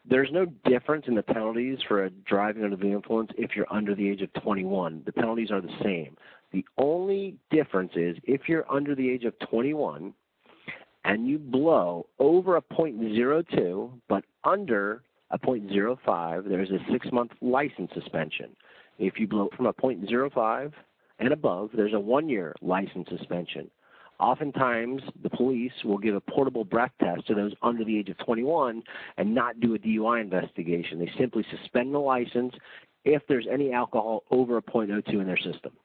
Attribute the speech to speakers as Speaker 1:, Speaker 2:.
Speaker 1: There's no difference in the penalties for driving under the influence if you're under the age of 21. The penalties are the same. The only difference is if you're under the age of 21 and you blow over a .02 but under a .05, there's a 6-month license suspension. If you blow from a .05 and above, there's a 1-year license suspension. Oftentimes, the police will give a portable breath test to those under the age of 21 and not do a DUI investigation. They simply suspend the license if there's any alcohol over a .02 in their system.